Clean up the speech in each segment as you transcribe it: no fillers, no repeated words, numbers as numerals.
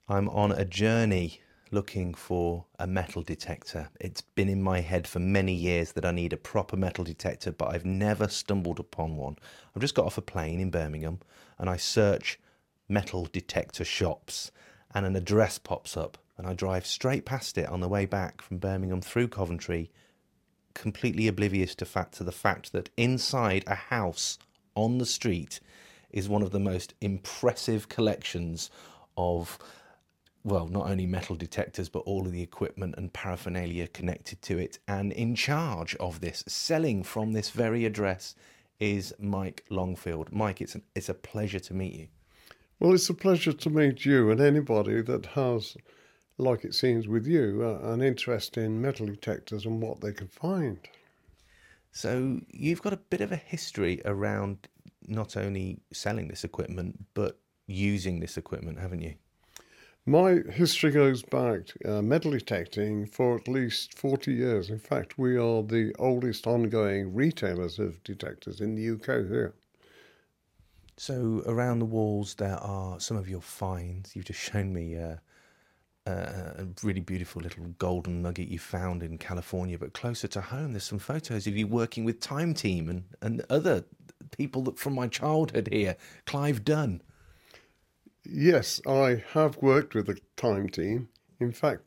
I'm on a journey looking for a metal detector. It's been in my head for many years that I need a proper metal detector, but I've never stumbled upon one. I've just got off a plane in Birmingham and I search metal detector shops and an address pops up and I drive straight past it on the way back from Birmingham through Coventry, completely oblivious to the fact that inside a house on the street is one of the most impressive collections of, well, not only metal detectors, but all of the equipment and paraphernalia connected to it. And in charge of this, selling from this very address, is Mike Longfield. Mike, it's a pleasure to meet you. Well, it's a pleasure to meet you and anybody that has, like it seems with you, an interest in metal detectors and what they can find. So you've got a bit of a history around not only selling this equipment, but using this equipment, haven't you? My history goes back to metal detecting for at least 40 years. In fact, we are the oldest ongoing retailers of detectors in the UK here. So around the walls there are some of your finds. You've just shown me a really beautiful little golden nugget you found in California, but closer to home there's some photos of you working with Time Team and other people that from my childhood here, Clive Dunn. Yes, I have worked with the Time Team. In fact,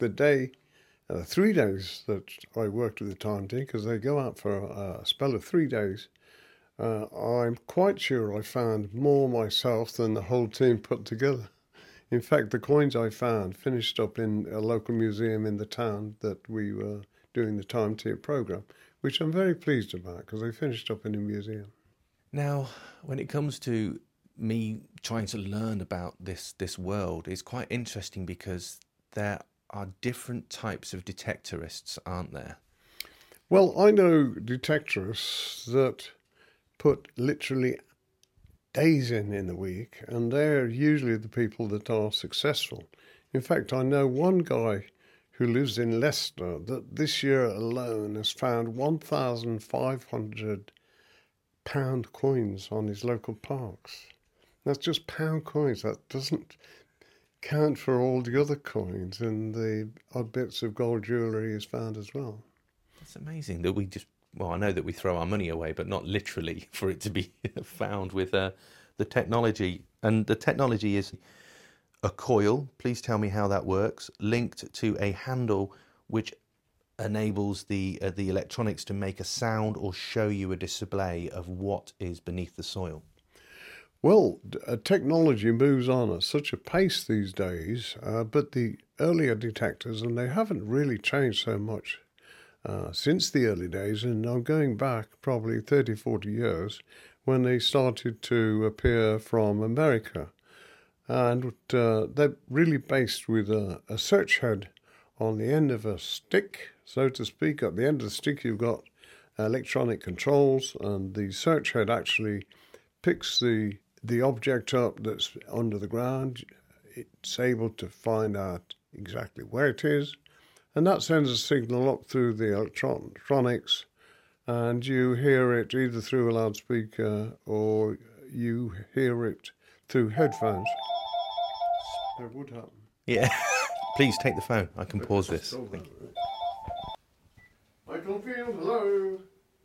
3 days that I worked with the Time Team, because they go out for a spell of 3 days, I'm quite sure I found more myself than the whole team put together. In fact, the coins I found finished up in a local museum in the town that we were doing the Time Team program, which I'm very pleased about because they finished up in a museum. Now, when it comes to me trying to learn about this world, it's quite interesting because there are different types of detectorists, aren't there? Well, I know detectorists that put literally days in the week, and they're usually the people that are successful. In fact, I know one guy who lives in Leicester that this year alone has found 1,500 pound coins on his local parks. That's just pound coins. That doesn't count for all the other coins, and the odd bits of gold jewellery is found as well. It's amazing that I know that we throw our money away, but not literally for it to be found with the technology. And the technology is a coil, please tell me how that works, linked to a handle which enables the electronics to make a sound or show you a display of what is beneath the soil. Well, technology moves on at such a pace these days, but the earlier detectors, and they haven't really changed so much since the early days, and I'm going back probably 30, 40 years, when they started to appear from America. And they're really based with a search head on the end of a stick, so to speak. At the end of the stick, you've got electronic controls, and the search head actually picks the object up that's under the ground. It's able to find out exactly where it is, and that sends a signal up through the electronics, and you hear it either through a loudspeaker or you hear it through headphones. That would happen. Yeah. Please take the phone. I can pause this. Thank you. Michael Field, hello.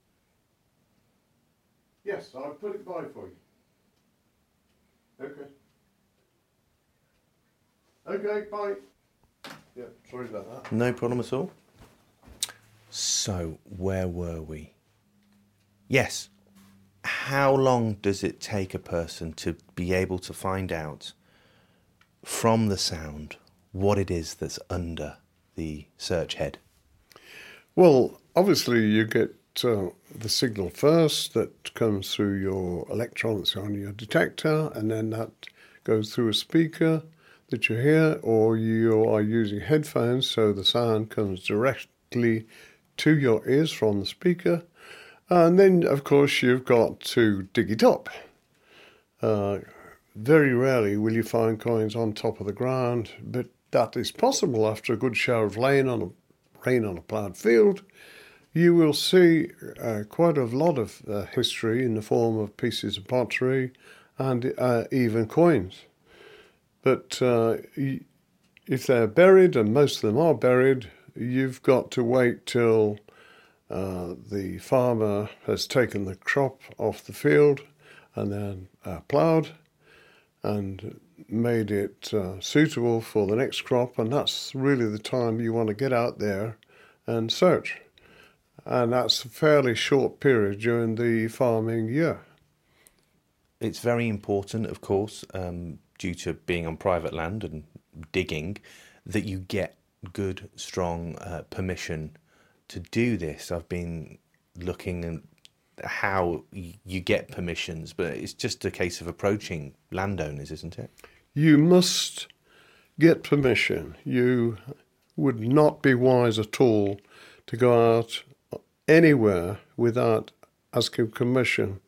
Yes, I'll put it by for you. Okay. Okay, bye. Yeah, sorry about that. No problem at all. So, where were we? Yes. How long does it take a person to be able to find out from the sound what it is that's under the search head? Well, obviously you get the signal first that comes through your electronics on your detector, and then that goes through a speaker that you hear, or you are using headphones, so the sound comes directly to your ears from the speaker. And then, of course, you've got to dig it up. Very rarely will you find coins on top of the ground, but that is possible after a good shower of rain on a ploughed field. You will see quite a lot of history in the form of pieces of pottery and even coins. But if they're buried, and most of them are buried, you've got to wait till the farmer has taken the crop off the field and then ploughed and made it suitable for the next crop, and that's really the time you want to get out there and search. And that's a fairly short period during the farming year. It's very important, of course, due to being on private land and digging, that you get good, strong permission to do this. I've been looking at how you get permissions, but it's just a case of approaching landowners, isn't it? You must get permission. You would not be wise at all to go out anywhere without asking permission.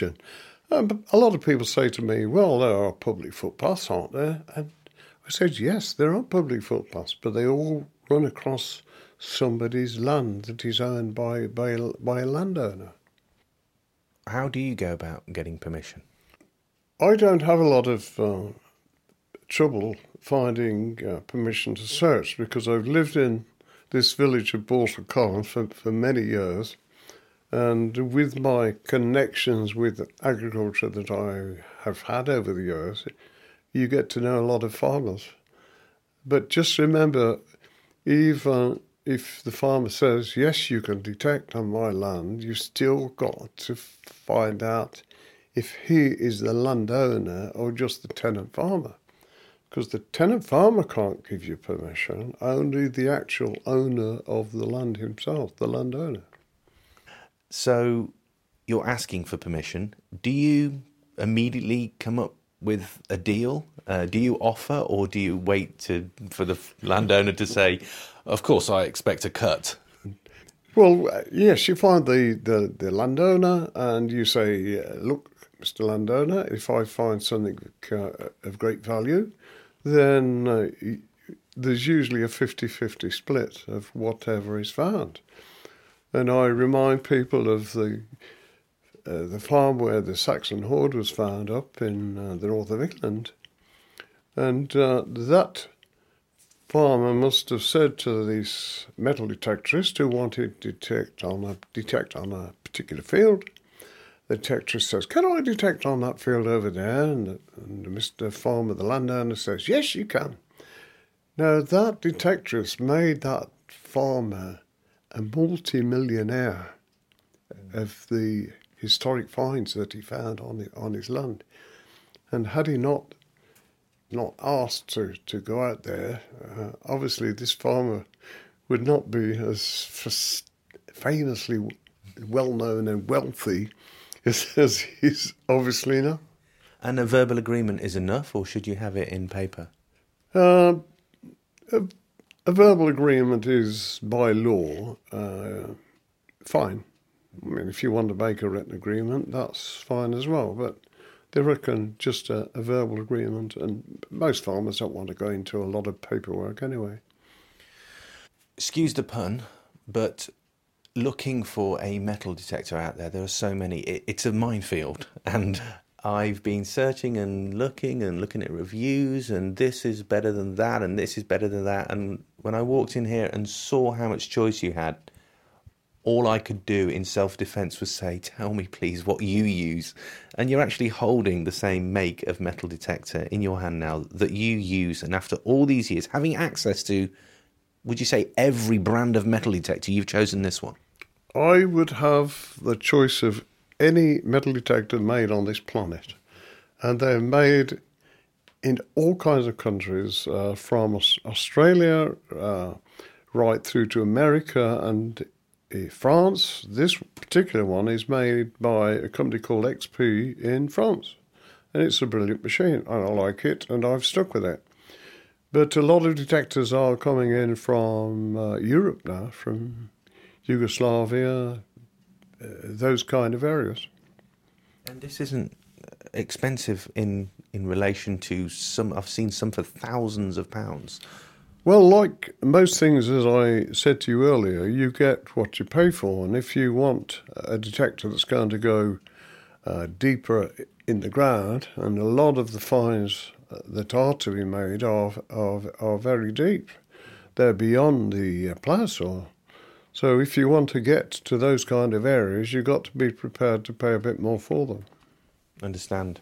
A lot of people say to me, well, there are public footpaths, aren't there? And I said, yes, there are public footpaths, but they all run across somebody's land that is owned by a landowner. How do you go about getting permission? I don't have a lot of trouble finding permission to search because I've lived in this village of Balsall for many years, and with my connections with agriculture that I have had over the years, you get to know a lot of farmers. But just remember, even if the farmer says, yes, you can detect on my land, you still got to find out if he is the landowner or just the tenant farmer. Because the tenant farmer can't give you permission, only the actual owner of the land himself, the landowner. So you're asking for permission. Do you immediately come up with a deal? Do you offer, or do you wait for the landowner to say, of course I expect a cut? Well, yes, you find the landowner and you say, look, Mr. Landowner, if I find something of great value, then there's usually a 50-50 split of whatever is found. And I remind people of the farm where the Saxon hoard was found up in the north of England. And that farmer must have said to this metal detectorist who wanted to detect on a particular field, the detectorist says, can I detect on that field over there? And Mr. Farmer, the landowner, says, yes, you can. Now, that detectorist made that farmer a multi-millionaire of the historic finds that he found on his land. And had he not asked to go out there, obviously this farmer would not be as famously well-known and wealthy as he's obviously now. And a verbal agreement is enough, or should you have it in paper? A verbal agreement is, by law, fine. I mean, if you want to make a written agreement, that's fine as well. But they reckon just a verbal agreement, and most farmers don't want to go into a lot of paperwork anyway. Excuse the pun, but looking for a metal detector out there are so many. It's a minefield, and I've been searching and looking at reviews, and this is better than that, and this is better than that. And when I walked in here and saw how much choice you had, all I could do in self-defense was say, tell me please what you use. And you're actually holding the same make of metal detector in your hand now that you use. And after all these years, having access to, would you say, every brand of metal detector, you've chosen this one? I would have the choice of any metal detector made on this planet. And they're made in all kinds of countries, from Australia right through to America and France. This particular one is made by a company called XP in France. And it's a brilliant machine. I like it, and I've stuck with it. But a lot of detectors are coming in from Europe now, from Yugoslavia, those kind of areas. And this isn't expensive in relation to some. I've seen some for thousands of pounds. Well, like most things, as I said to you earlier, you get what you pay for. And if you want a detector that's going to go deeper in the ground, and a lot of the finds that are to be made are very deep. They're beyond the plough soil. So if you want to get to those kind of areas, you've got to be prepared to pay a bit more for them. Understand.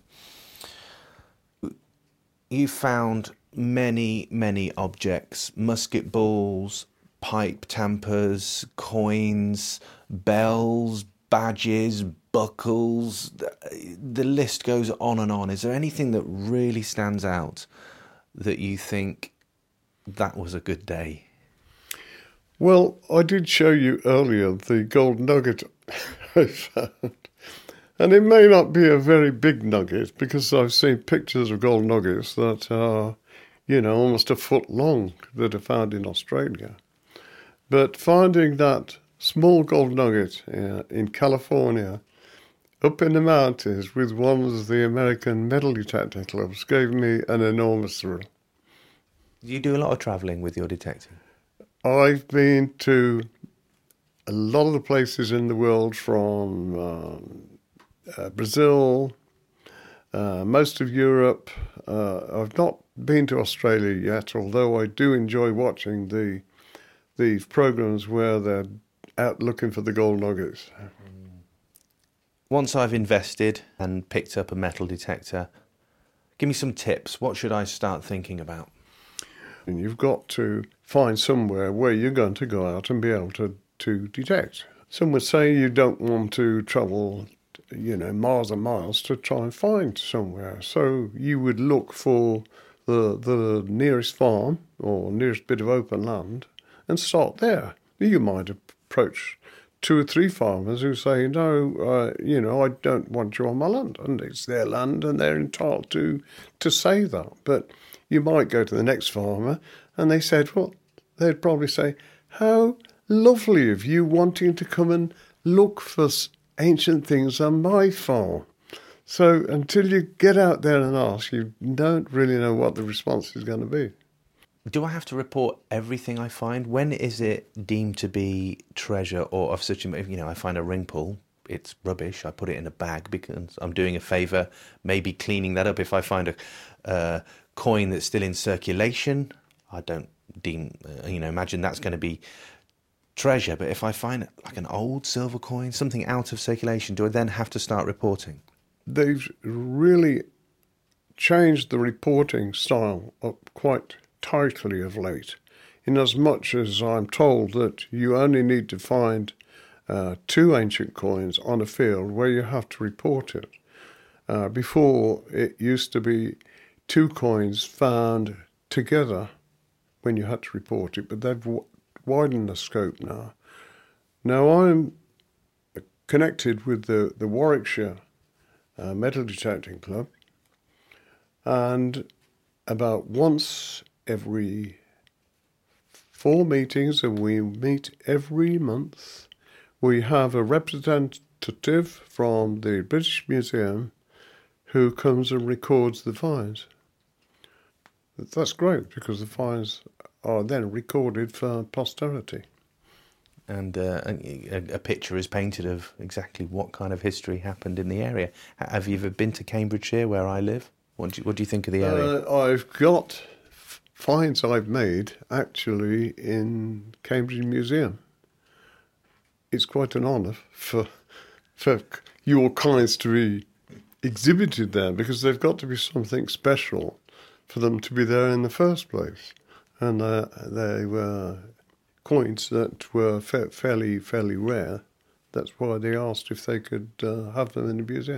You found many objects, musket balls, pipe tampers, coins, bells, badges, buckles. The list goes on and on. Is there anything that really stands out that you think that was a good day? Well, I did show you earlier the gold nugget I found. And it may not be a very big nugget, because I've seen pictures of gold nuggets that are, almost a foot long that are found in Australia. But finding that small gold nugget in California, up in the mountains with one of the American metal detector clubs, gave me an enormous thrill. You do a lot of travelling with your detecting? I've been to a lot of the places in the world, from Brazil, most of Europe. I've not been to Australia yet, although I do enjoy watching these programs where they're out looking for the gold nuggets. Once I've invested and picked up a metal detector, give me some tips. What should I start thinking about? And you've got to find somewhere where you're going to go out and be able to detect. Some would say you don't want to travel, miles and miles to try and find somewhere. So you would look for the nearest farm or nearest bit of open land and start there. You might approach 2 or 3 farmers who say, no, I don't want you on my land. And it's their land and they're entitled to say that. But you might go to the next farmer and they'd probably say, how lovely of you wanting to come and look for ancient things on my farm. So until you get out there and ask, you don't really know what the response is going to be. Do I have to report everything I find? When is it deemed to be treasure, or of such I find a ring pull, it's rubbish, I put it in a bag because I'm doing a favour, maybe cleaning that up. If I find a coin that's still in circulation, I don't deem, imagine that's going to be treasure. But if I find like an old silver coin, something out of circulation, do I then have to start reporting? They've really changed the reporting style up quite tightly of late, in as much as I'm told that you only need to find 2 ancient coins on a field where you have to report it. Before, it used to be 2 coins found together when you had to report it, but they've widened the scope now. Now I'm connected with the Warwickshire Metal Detecting Club, and about once every 4 meetings, and we meet every month, we have a representative from the British Museum who comes and records the finds. That's great, because the finds are then recorded for posterity. And a picture is painted of exactly what kind of history happened in the area. Have you ever been to Cambridgeshire, where I live? What do you think of the area? I've got finds I've made actually in Cambridge Museum. It's quite an honour for your kinds to be exhibited there, because they've got to be something special for them to be there in the first place. And they were coins that were fairly rare. That's why they asked if they could have them in the museum.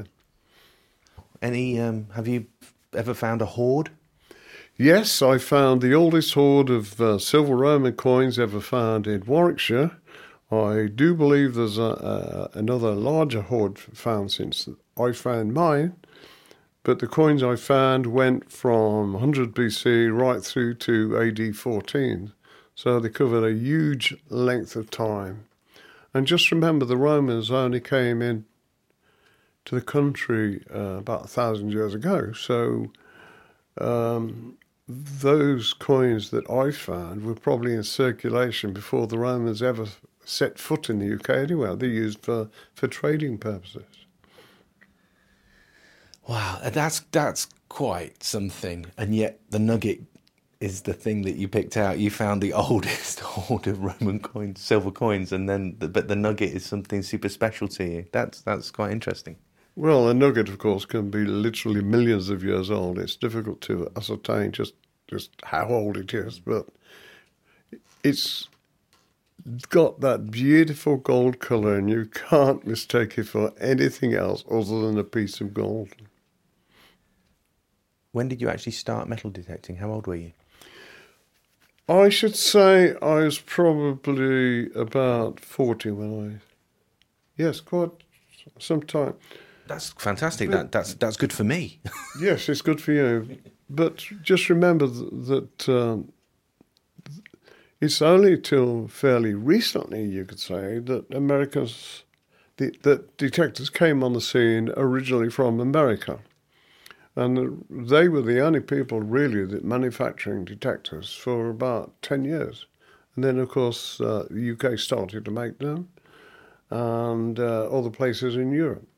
Have you ever found a hoard? Yes, I found the oldest hoard of silver Roman coins ever found in Warwickshire. I do believe there's another larger hoard found since I found mine, but the coins I found went from 100 BC right through to AD 14, so they covered a huge length of time. And just remember, the Romans only came in to the country about 1,000 years ago, so those coins that I found were probably in circulation before the Romans ever set foot in the UK anywhere. They're used for trading purposes. Wow, that's quite something. And yet the nugget is the thing that you picked out. You found the oldest hoard of Roman coins, silver coins, and then but the nugget is something super special to you. That's quite interesting. Well, a nugget, of course, can be literally millions of years old. It's difficult to ascertain just how old it is, but it's got that beautiful gold colour, and you can't mistake it for anything else other than a piece of gold. When did you actually start metal detecting? How old were you? I should say I was probably about 40 when yes, quite some time. That's fantastic. That's good for me. Yes, it's good for you. But just remember that it's only till fairly recently, you could say, that that detectors came on the scene originally from America. And they were the only people really that manufacturing detectors for about 10 years. And then, of course, the UK started to make them, and other places in Europe.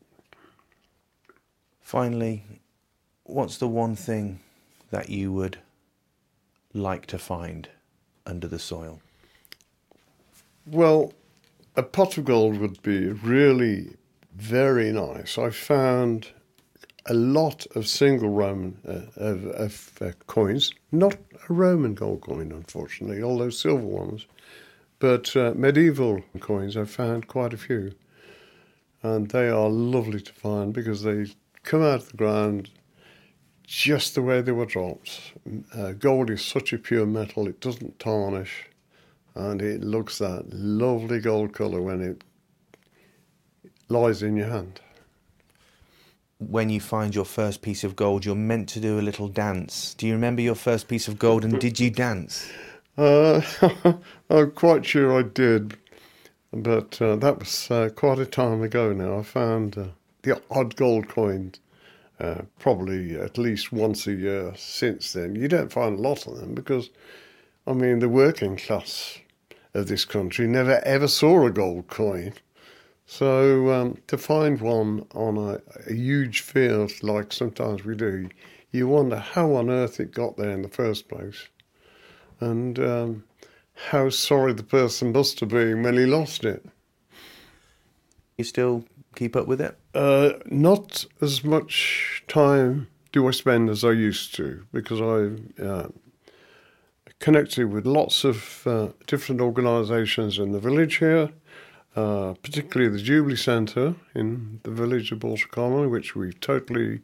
Finally, what's the one thing that you would like to find under the soil? Well, a pot of gold would be really very nice. I found a lot of single Roman coins, not a Roman gold coin, unfortunately, all those silver ones, but medieval coins. I found quite a few, and they are lovely to find because they come out of the ground just the way they were dropped. Gold is such a pure metal, it doesn't tarnish, and it looks that lovely gold colour when it lies in your hand. When you find your first piece of gold, you're meant to do a little dance. Do you remember your first piece of gold, and did you dance? I'm quite sure I did, but that was quite a time ago now. I found the odd gold coin probably at least once a year since then. You don't find a lot of them because, I mean, the working class of this country never ever saw a gold coin. So to find one on a huge field like sometimes we do, you wonder how on earth it got there in the first place, and how sorry the person must have been when he lost it. You still keep up with it? Not as much time do I spend as I used to, because I connected with lots of different organisations in the village here. Particularly the Jubilee Centre in the village of Balshaw, which we've totally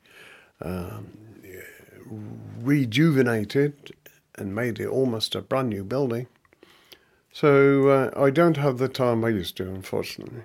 rejuvenated and made it almost a brand new building. So I don't have the time I used to, unfortunately.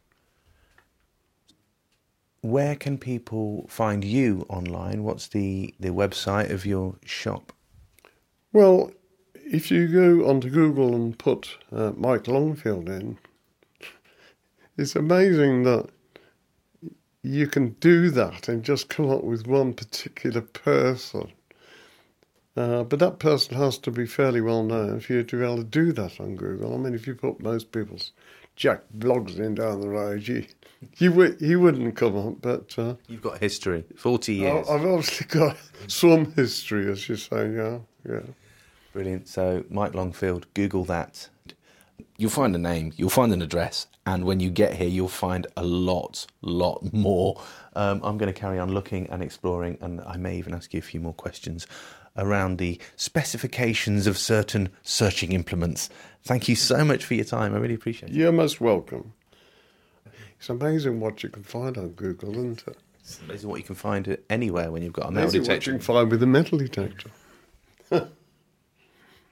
Where can people find you online? What's the website of your shop? Well, if you go onto Google and put Mike Longfield in, it's amazing that you can do that and just come up with one particular person. But that person has to be fairly well known for you to be able to do that on Google. I mean, if you put most people's Jack Bloggs in down the road, he wouldn't come up. But you've got history, 40 years. I've obviously got some history, as you say, yeah. Brilliant. So, Mike Longfield, Google that. You'll find a name, you'll find an address, and when you get here, you'll find a lot more. I'm going to carry on looking and exploring, and I may even ask you a few more questions around the specifications of certain searching implements. Thank you so much for your time. I really appreciate it. You're most welcome. It's amazing what you can find on Google, isn't it? It's amazing what you can find anywhere when you've got a metal detector. Amazing what you can find with a metal detector.